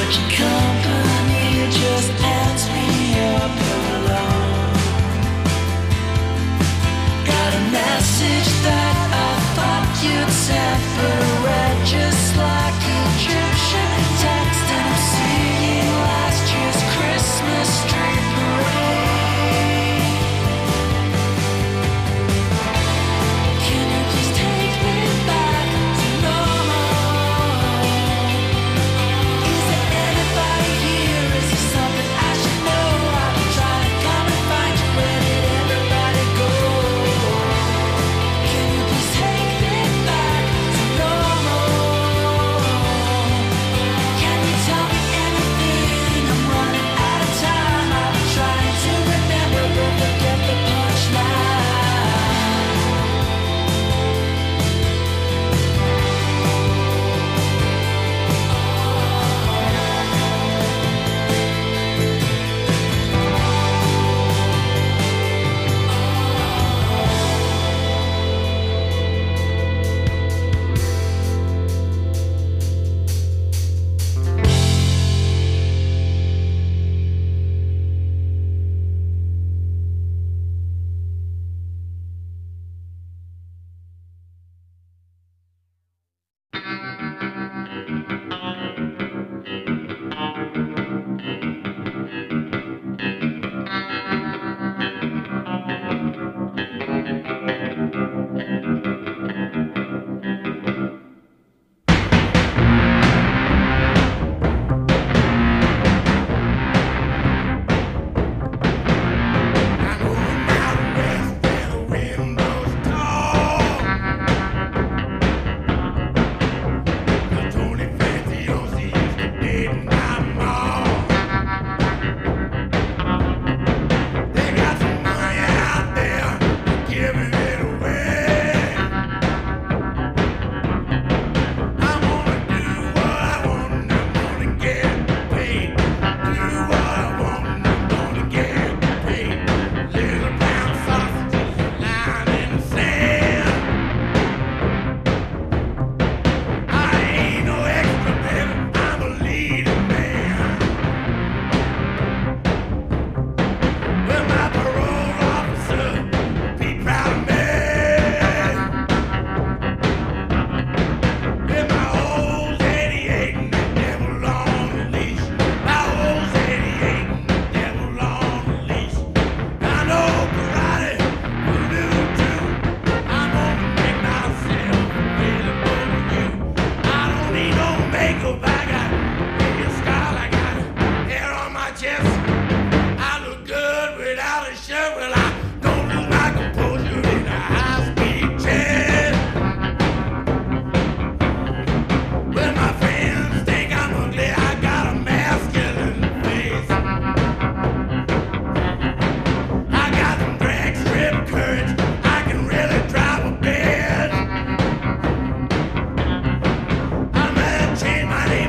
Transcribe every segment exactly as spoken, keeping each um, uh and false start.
Change my name.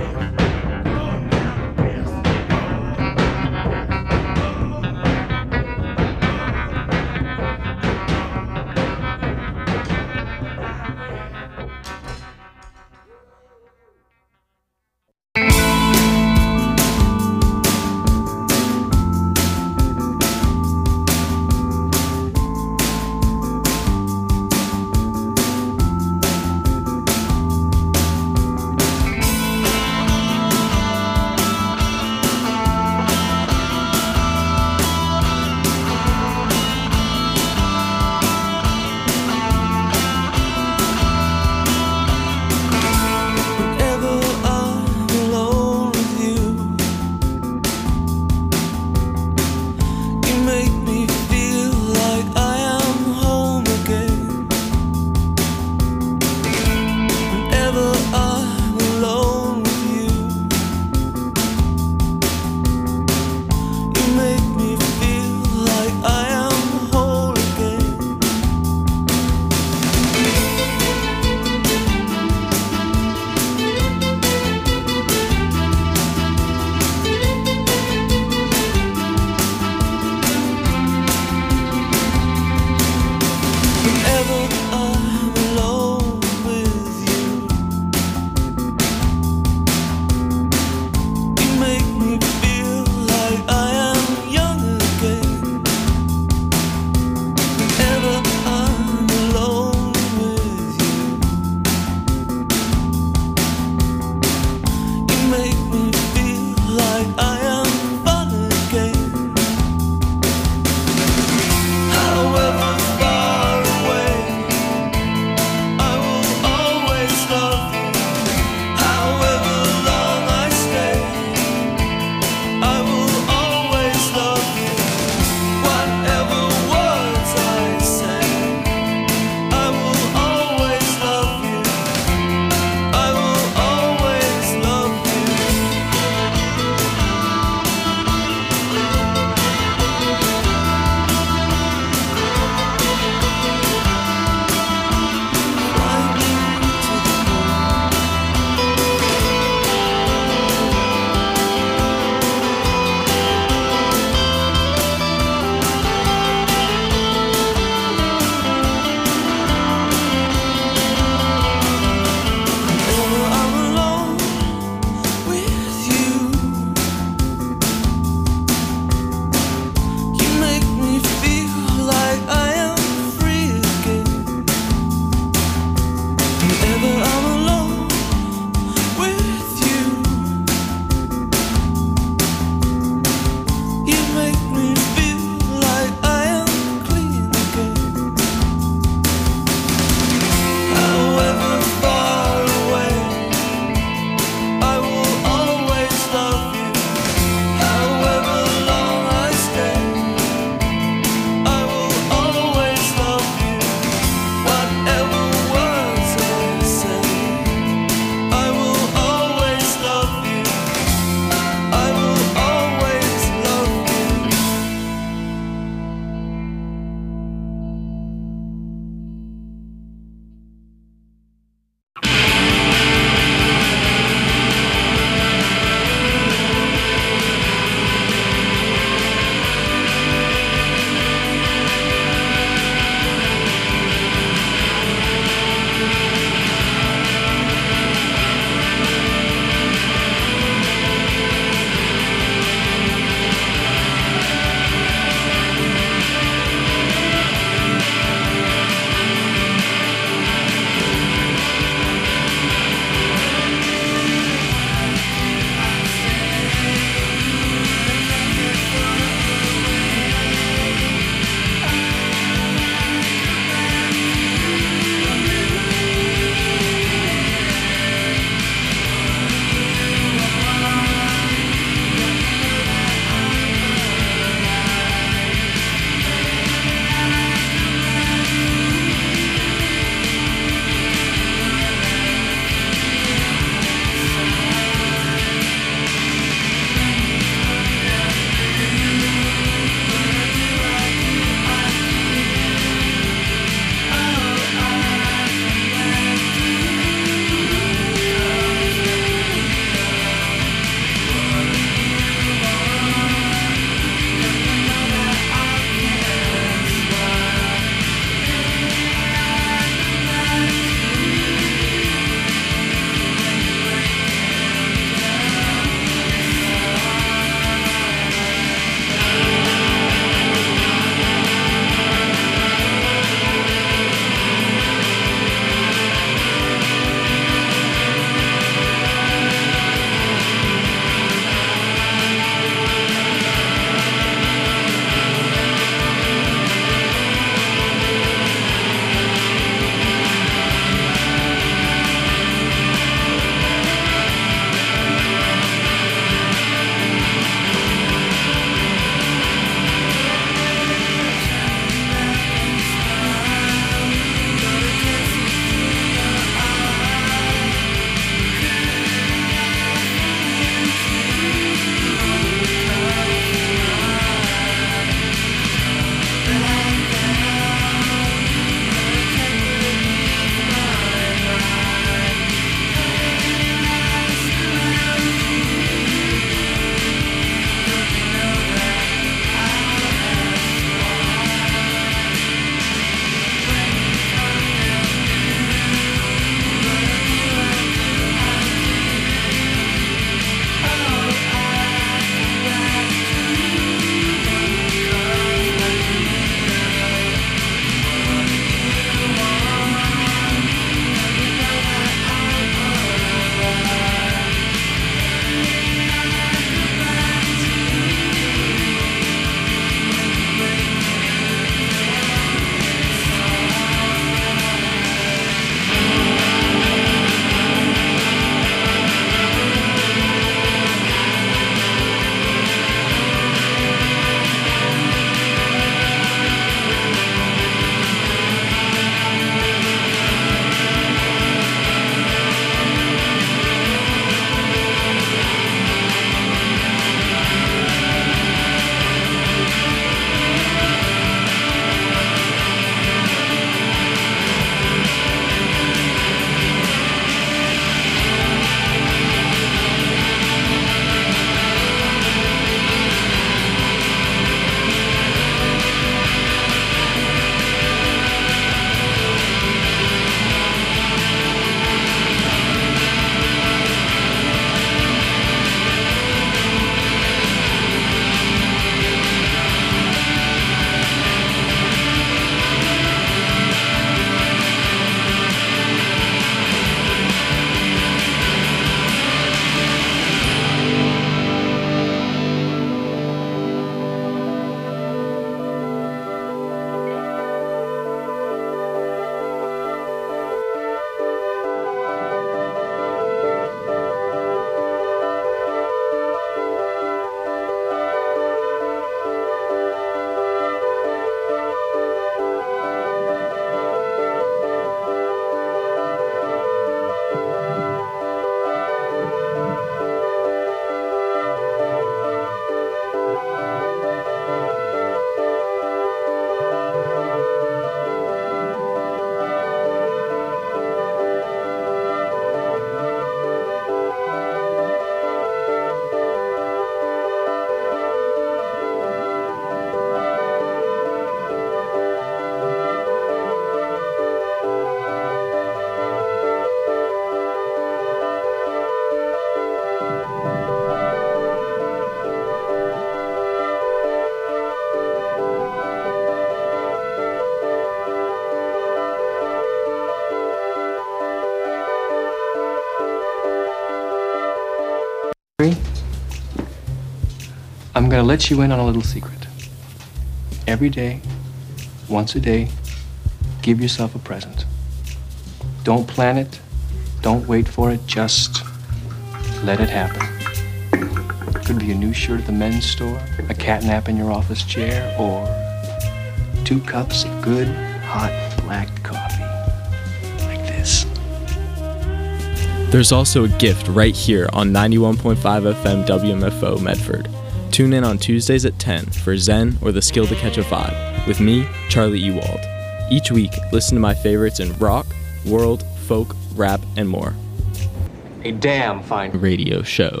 I'm gonna let you in on a little secret. Every day, once a day, give yourself a present. Don't plan it, don't wait for it, just let it happen. Could be a new shirt at the men's store, a cat nap in your office chair, or two cups of good, hot, black coffee. Like this. There's also a gift right here on ninety-one point five F M W M F O Medford. Tune in on Tuesdays at ten for Zen or the Skill to Catch a Vibe with me, Charlie Ewald. Each week, listen to my favorites in rock, world, folk, rap, and more. A damn fine Radio show.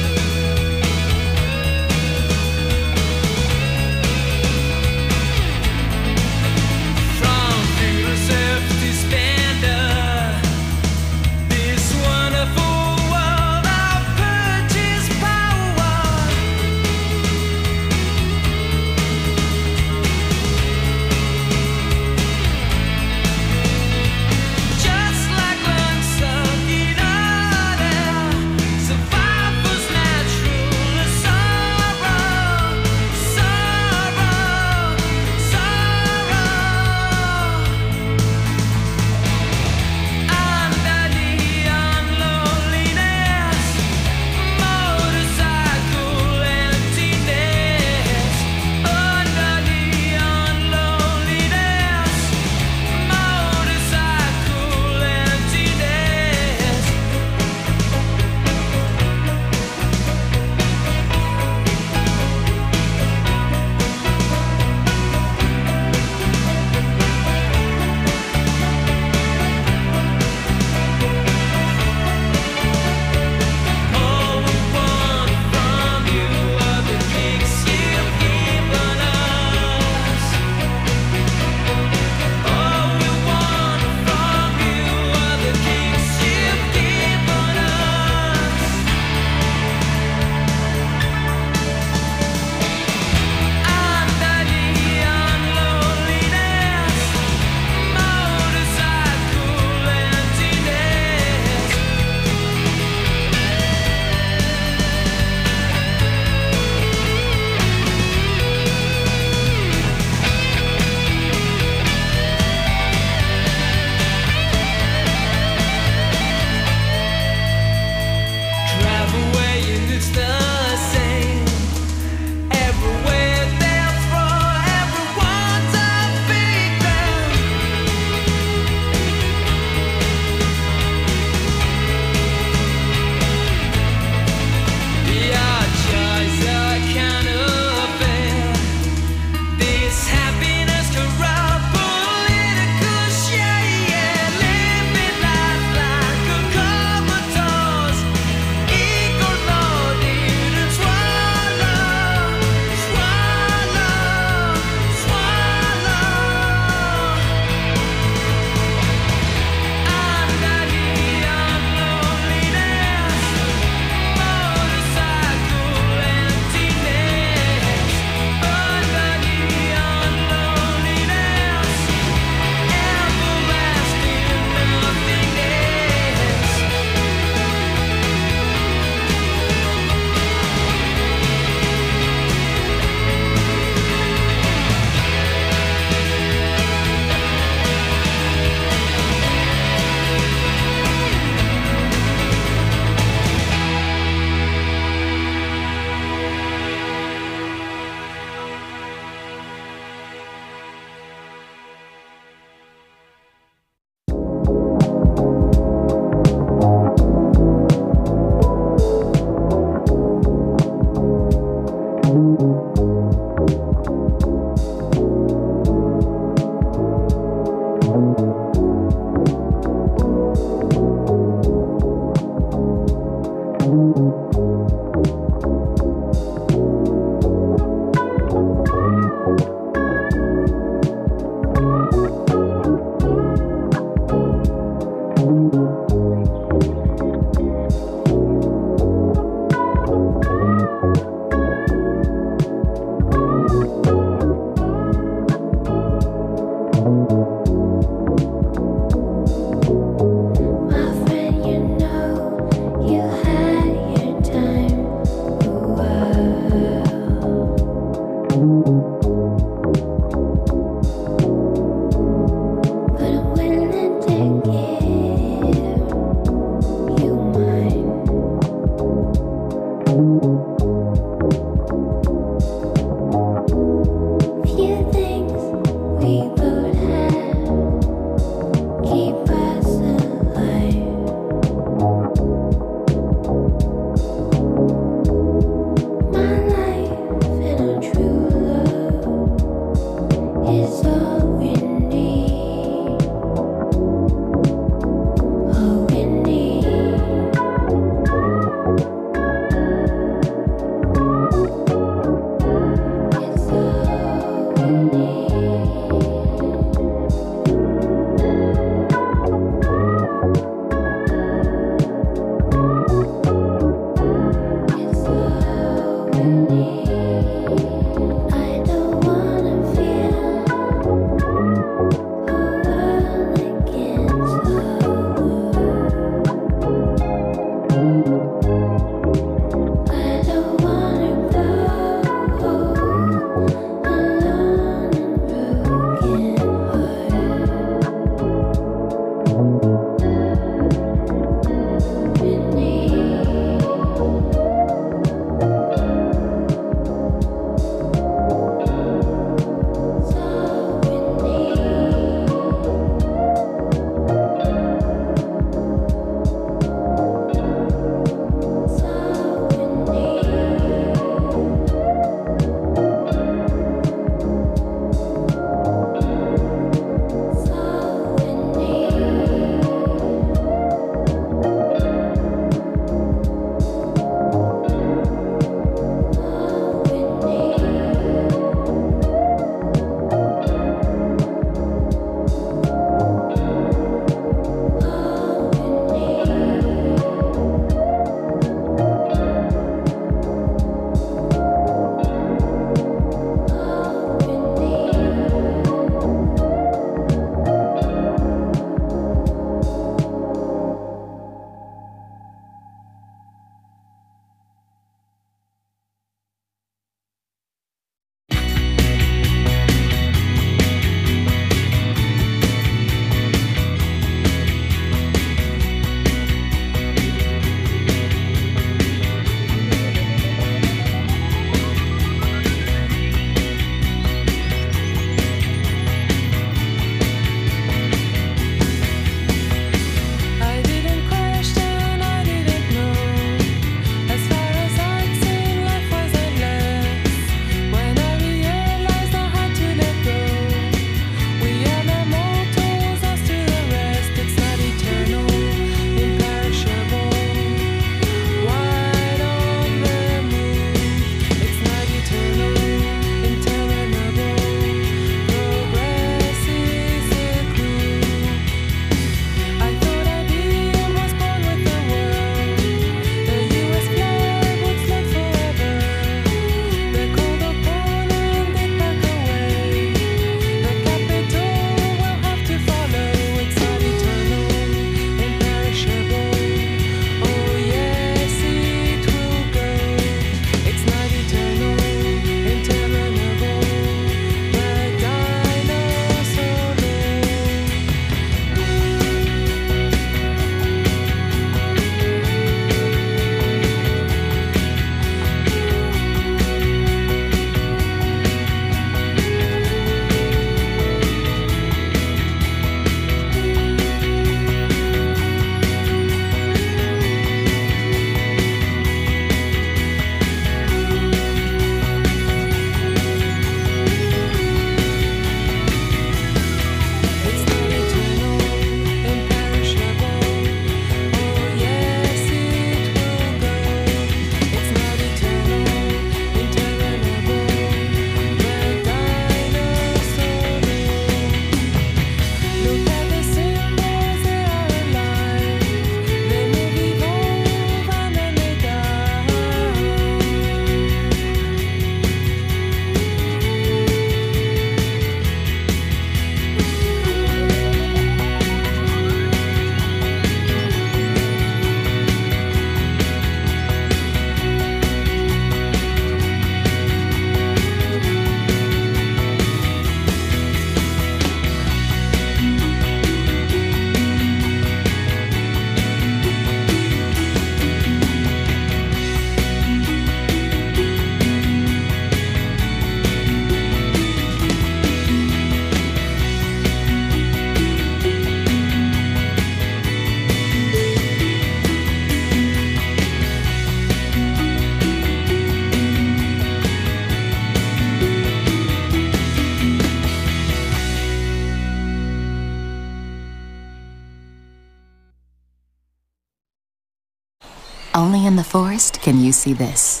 in the forest, can you see this?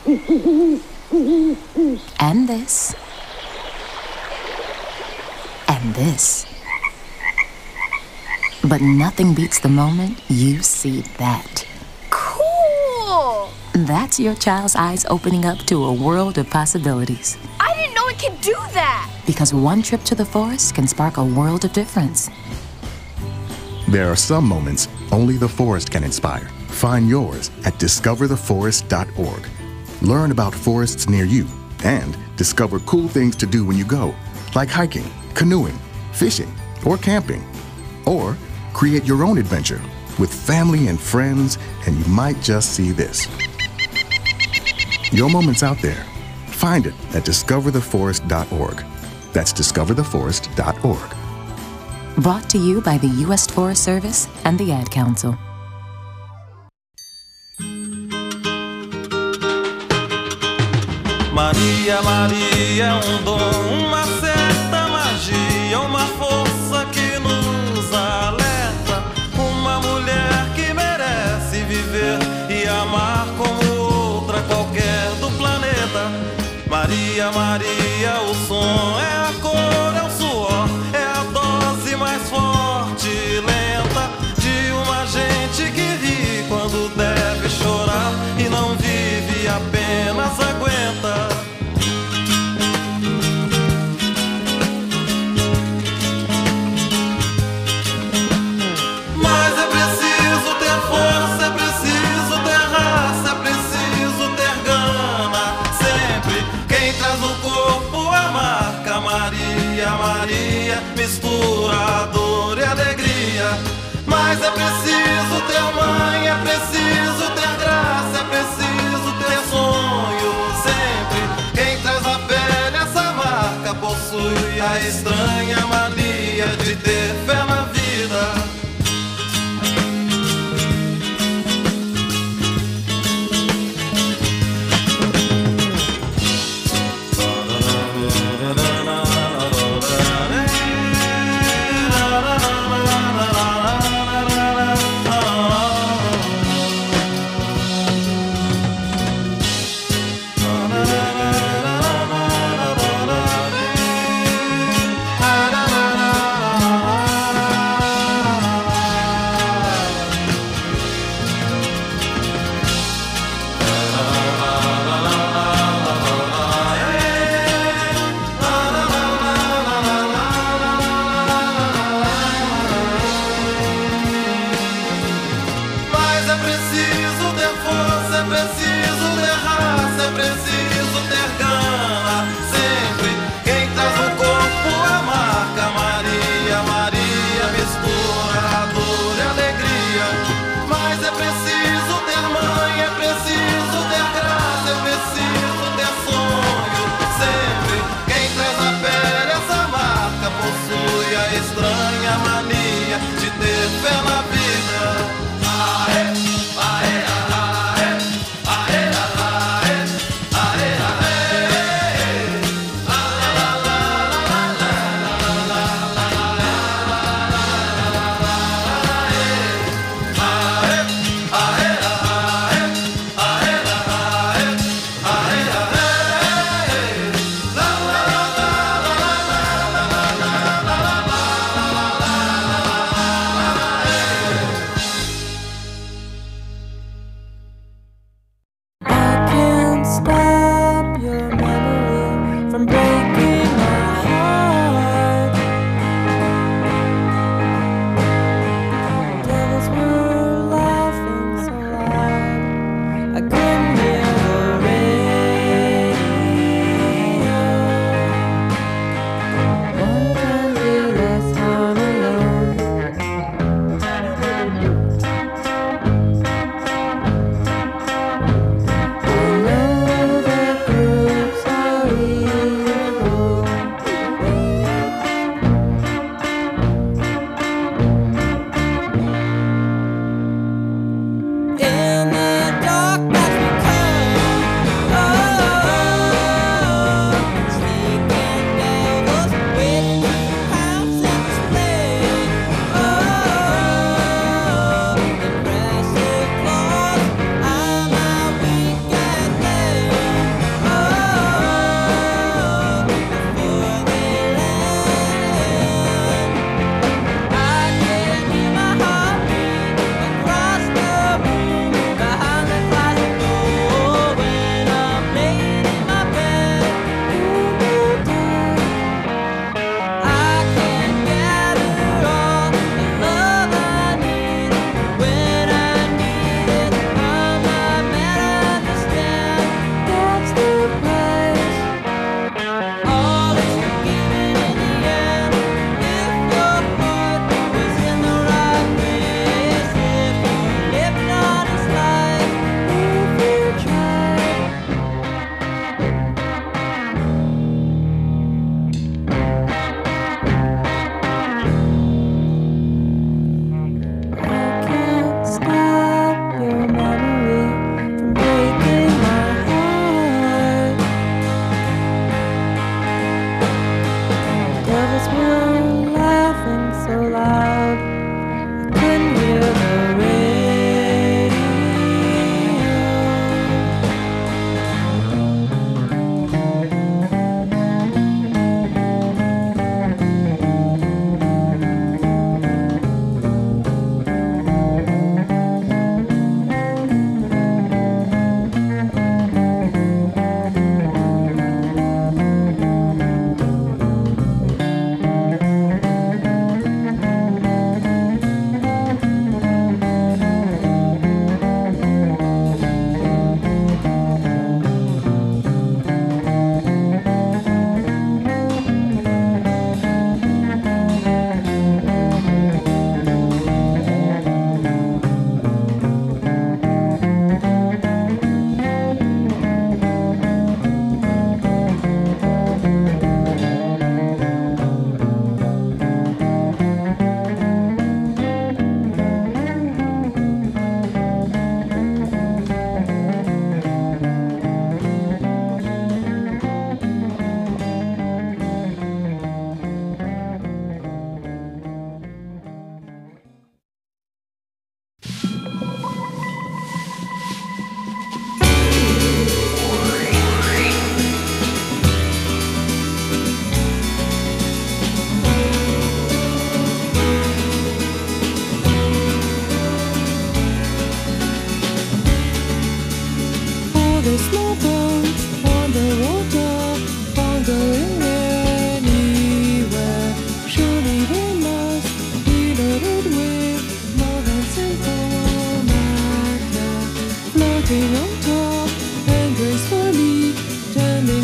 And this. And this. But nothing beats the moment you see that. Cool! That's your child's eyes opening up to a world of possibilities. I didn't know it could do that! Because one trip to the forest can spark a world of difference. There are some moments only the forest can inspire. Find yours at discover the forest dot org. Learn about forests near you and discover cool things to do when you go, like hiking, canoeing, fishing, or camping. Or create your own adventure with family and friends, and you might just see this. Your moment's out there. Find it at discover the forest dot org. That's discover the forest dot org. Brought to you by the U S Forest Service and the Ad Council. Maria, Maria, um dom, uma certa magia, uma força que nos alerta. Uma mulher que merece viver e amar como outra qualquer do planeta. Maria, Maria, o som é a cor, é o suor, é a dose mais forte e lenta de uma gente que ri quando deve chorar e não vive, apenas aguenta. Mas é preciso ter força, é preciso ter raça, é preciso ter gana. Sempre quem traz no corpo a marca Maria, Maria, mistura a dor e a alegria. Mas é preciso ter mãe, é preciso ter graça, é preciso ter sonho. Sempre quem traz na pele essa marca possui a estranha mania de ter fé na vida.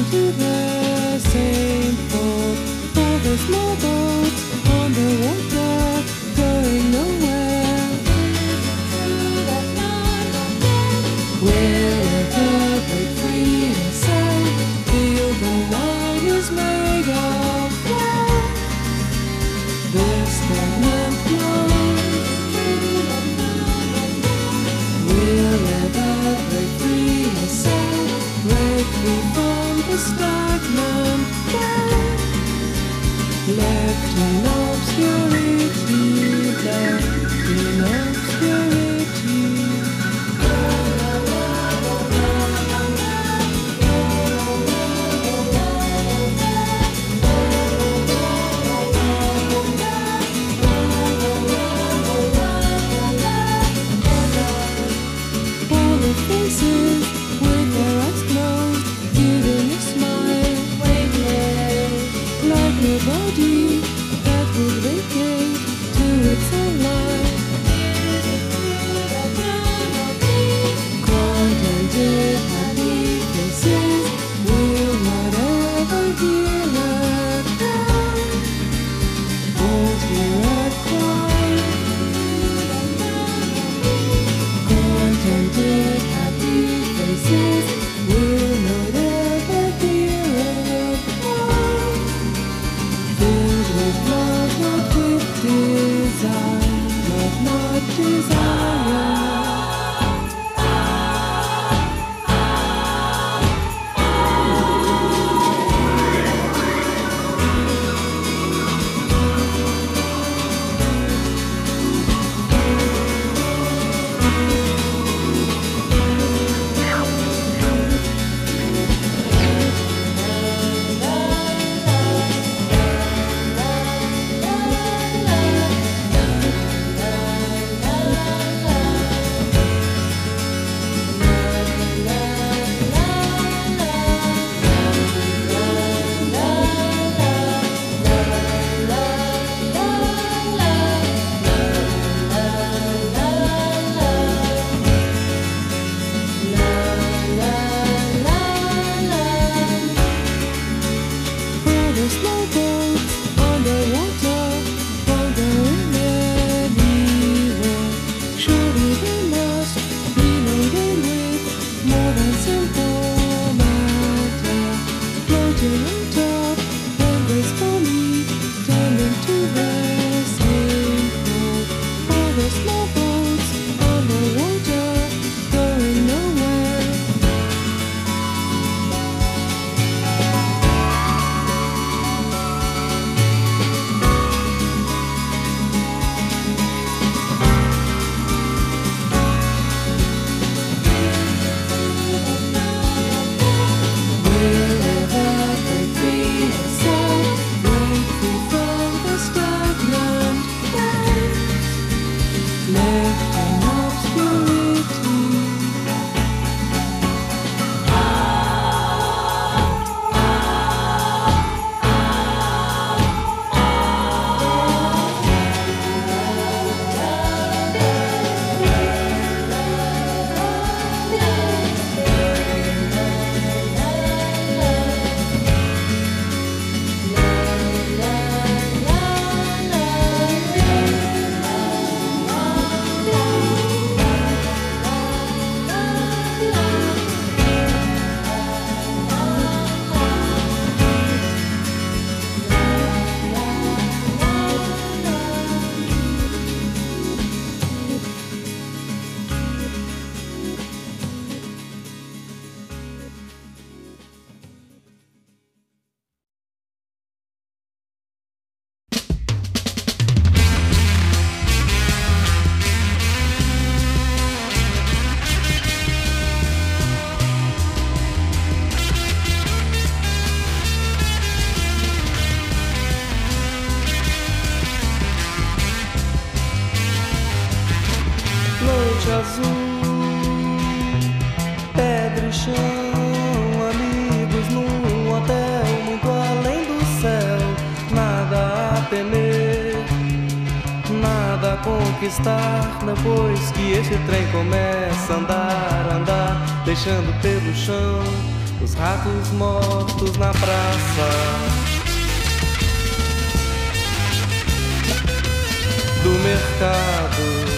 into the same port. For the small boats on the water, going nowhere. Wherever break free and sail, feel the line is made of gold. The stagnant flows. Wherever break free and sail, break free from the stagnant flows. Left in obscurity, left in obscurity. All the faces with their eyes closed, giving a smile, like nobody that would vacate to its own life. Contented, happy faces will not ever hear a cry, won't hear a cry. Contented, happy faces will not ever hear a cry. Filled with love, not with desire, love, not desire. For the small boats on the water, wandering anywhere. Surely they must be loaded with more than simple matter. Floating on top, and gracefully tending to the same port. For the small boats on the water, going nowhere. Wherever break free and sail, break free from the stagnant waves, left in obscurity. Noite azul, pedra e chão, amigos num hotel muito além do céu. Nada a temer, nada a conquistar. Depois que este trem começa a andar, andar, deixando pelo chão os ratos mortos na praça do mercado.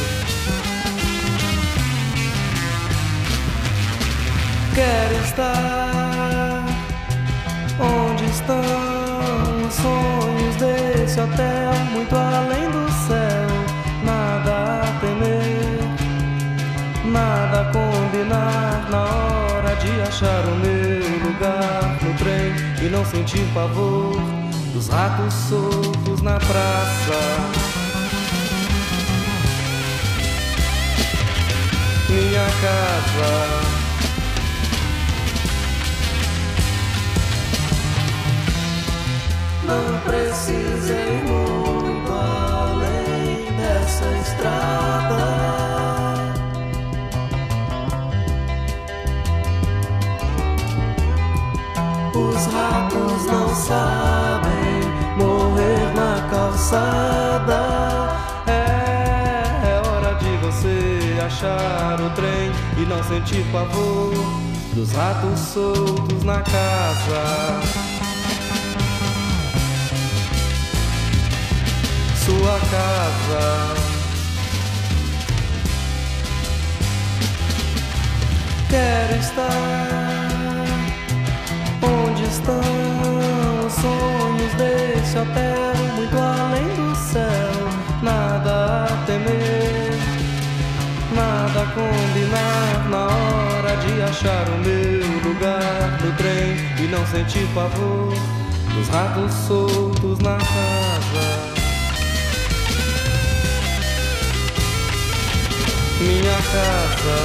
Quero estar onde estão os sonhos desse hotel, muito além do céu, nada a temer, nada a combinar, na hora de achar o meu lugar no trem e não sentir pavor dos ratos soltos na praça. Minha casa, não precisa ir muito além dessa estrada. Os ratos não sabem morrer na calçada. É, é hora de você achar o trem e não sentir pavor dos ratos soltos na casa. Sua casa, quero estar onde estão os sonhos desse hotel, muito além do céu, nada a temer, nada a combinar, na hora de achar o meu lugar no trem e não sentir pavor dos ratos soltos na casa. Minha casa,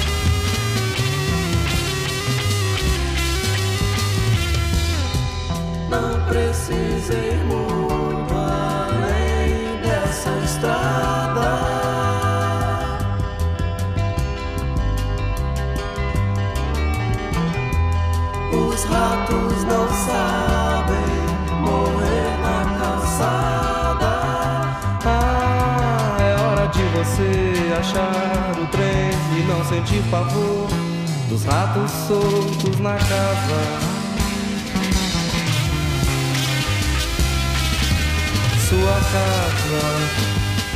não precisa ir muito além dessa estrada. Os ratos não sabem morrer na calçada. Ah, é hora de você achar o trem e não sentir pavor dos ratos soltos na casa. Sua casa,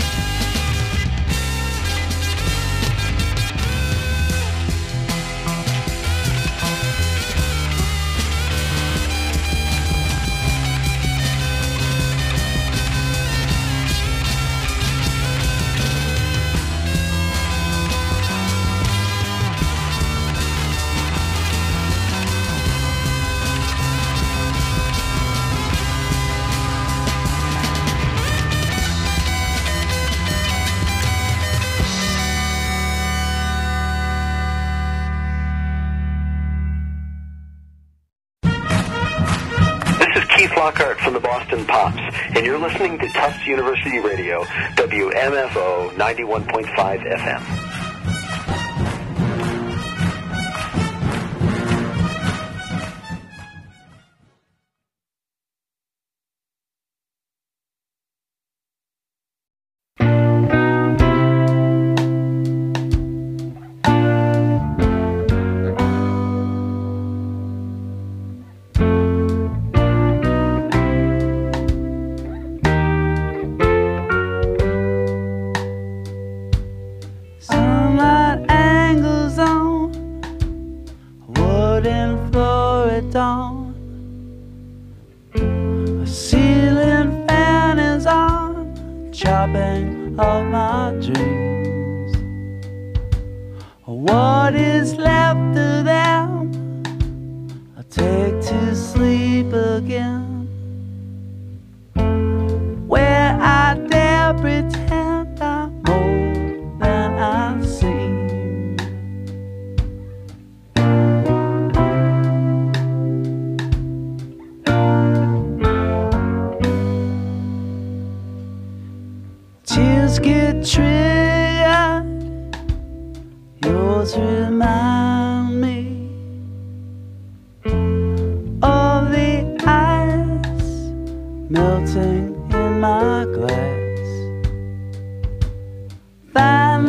Lockhart from the Boston Pops, and you're listening to Tufts University Radio, W M F O ninety-one point five F M.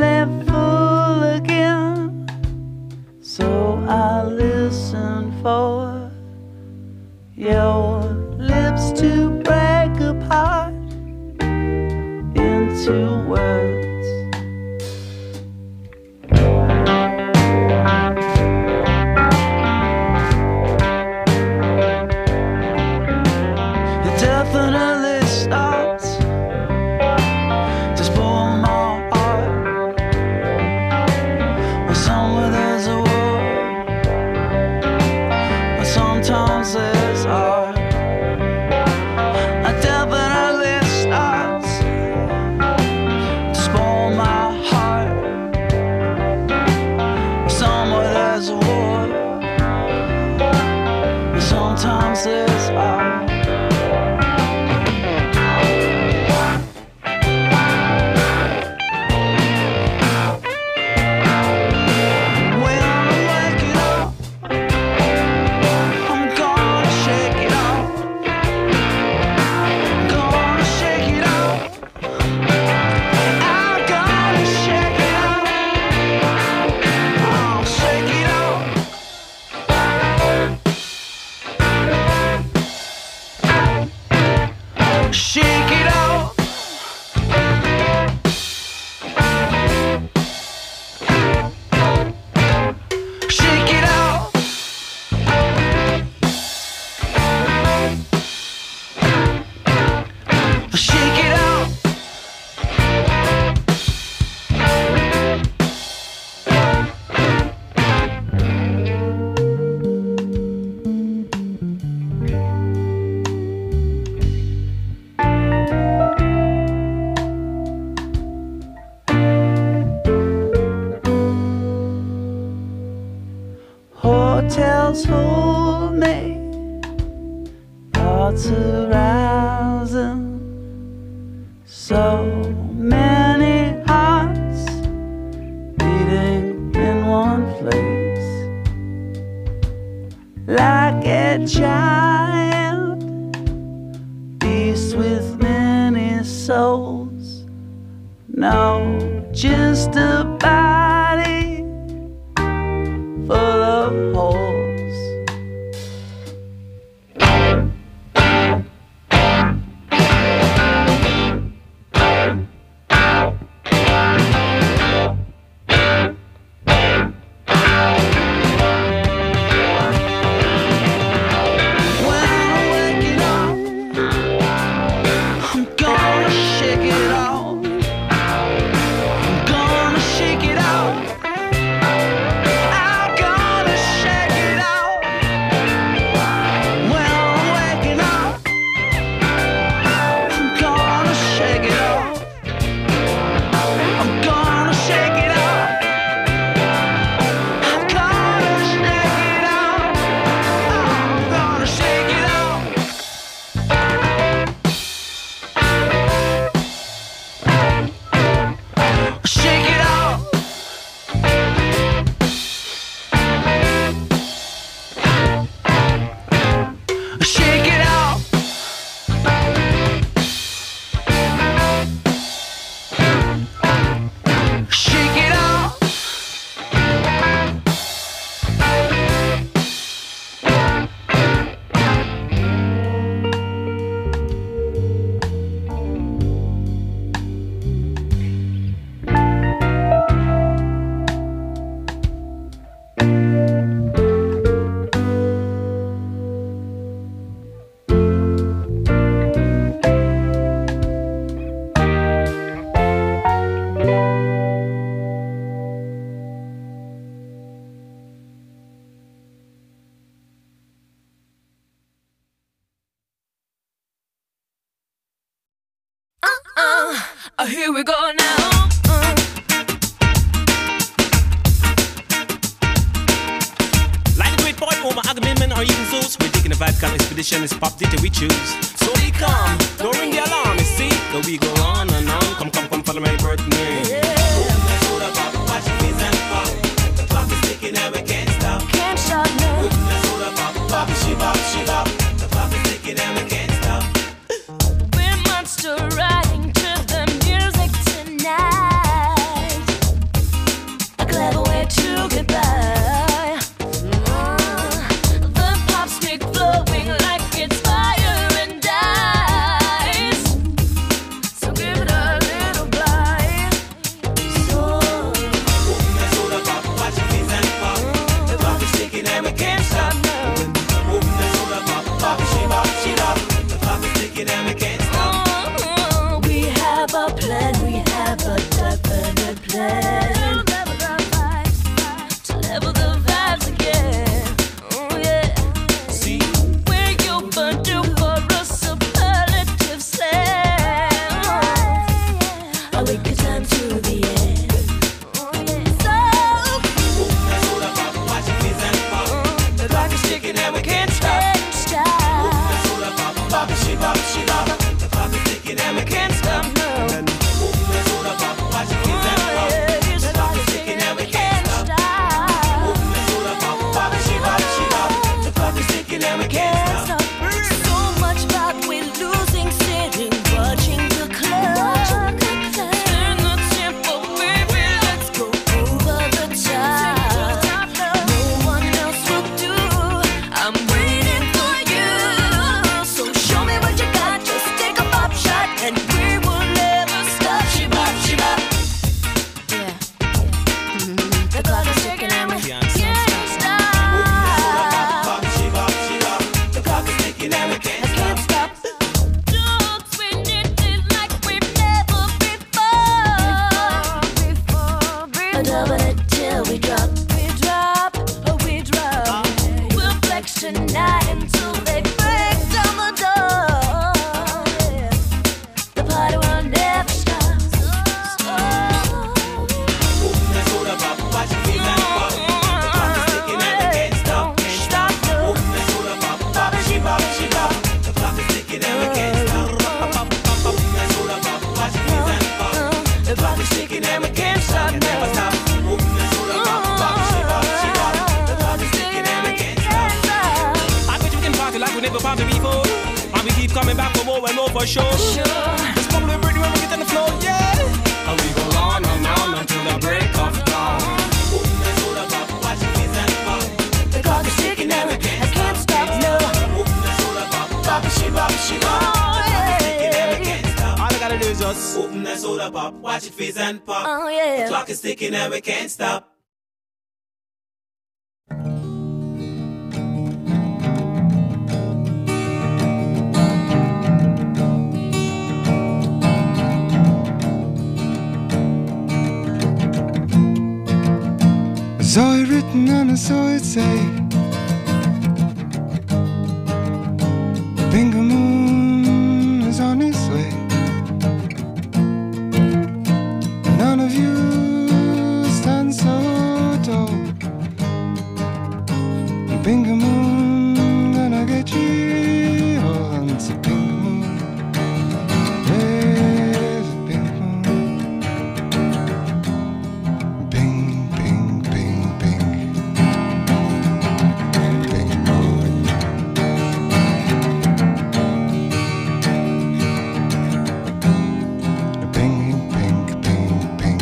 So I listen for your lips to break apart into words. It definitely starts to spoil my heart. Well, somewhere there's a war, but sometimes there's art. It definitely starts to spoil my heart. Somewhere there's a war, but sometimes there's art. Hotels hold me, thoughts arousing, so many hearts beating in one place, like a giant beast with many souls. No, just a body full of holes. Uh, here we go now. Uh. Like the great poet Omar Agamemnon or even Zeus, we're taking a Vatican expedition. It's pop data we choose. So we come, don't ring the alarm. You see, go we go on and on. Come, come, come, follow my birthday. Yeah. The clock is ticking and we can't stop. Can't stop now. Shiva, shiva. The clock is ticking and we can't stop. We're monster riding to the music tonight. A clever way to get by. Uh, the pop stick flowing like sticking and we can't stop. So much about we losing, sitting, watching the clock. Turn the tempo, baby, let's go over the top. No one else will do. I'm waiting for you. So show me what you got. Just take a pop shot, and we will never stop. Shibop, shibop. Yeah. The clock is ticking and we can't stop. The clock is ticking and we can't stop. Don't spin it like we've never before. Before, before. Double it till we drop. We drop, oh we drop. We'll flex tonight until they break down the door. The party will never stop. Let's hold up, up, watch it feel and pop. The clock is ticking and we can't stop, can't stop. Let's hold up, up, pop, she bop, she bop. The clock is ticking and we can't stop. Let's hold up, up, watch it feel and pop. The clock is ticking and we can't stop, never stop. Let's hold up, up, pop, she bop, she bop. The clock is ticking and we can't stop. I bet you can party like we never party before, and we keep coming back for more and more for sure. Let's bubble and Britney when we get on the floor, yeah. And we go on and on until the break of dawn. Let's hold up, up, watch it feel and pop. The clock is ticking and we can't stop. No. Let's hold up, up, Bop, she bop, she bop. all I gotta do is just open that soda pop, watch it fizz and pop. Oh yeah. The clock is ticking and we can't stop. I saw it written and I saw it say, the Bingo Moon is on its way. None of you stand so tall. The Bingo Moon gonna get you all. It's a Bingo Moon. There's a Bingo Moon. Bing, bing, bing, bing. Bingo Moon. Bing, bing, bing, bing.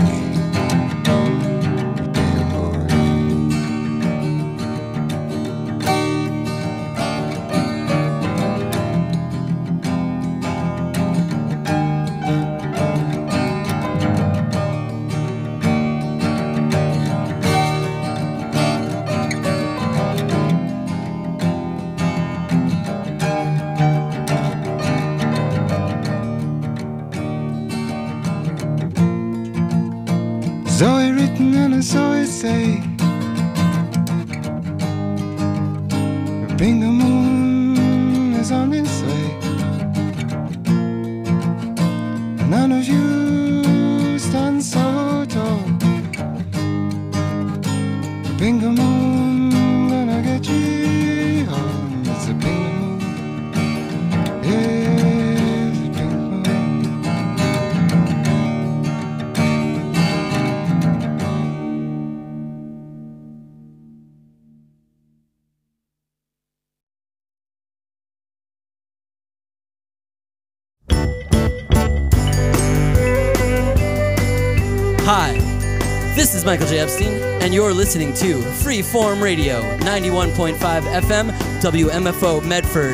Bingo Moon. Saw it written and I saw it say, the Bingo Moon is on its way. None of you stand so tall. The Bingo Moon gonna get you home. It's a Bingo Moon. Yeah, it's a Bingo Moon. Hi, this is Michael J. Epstein, and you're listening to Freeform Radio, ninety-one point five F M, W M F O Medford.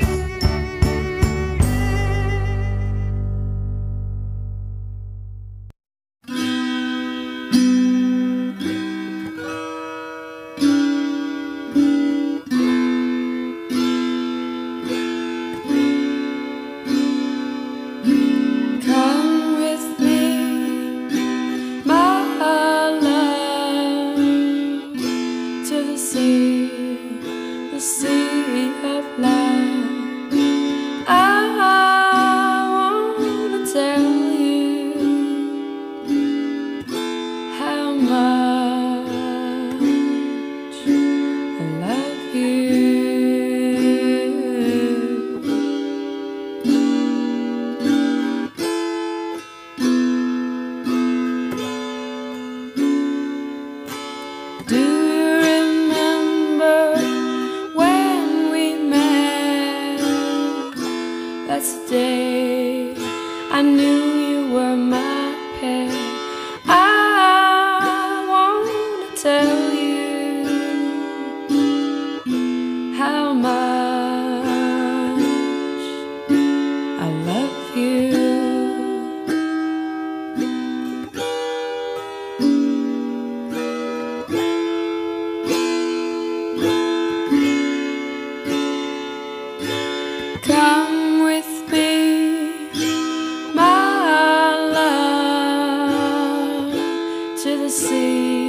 Come with me, my love, to the sea, the sea of love. first day I knew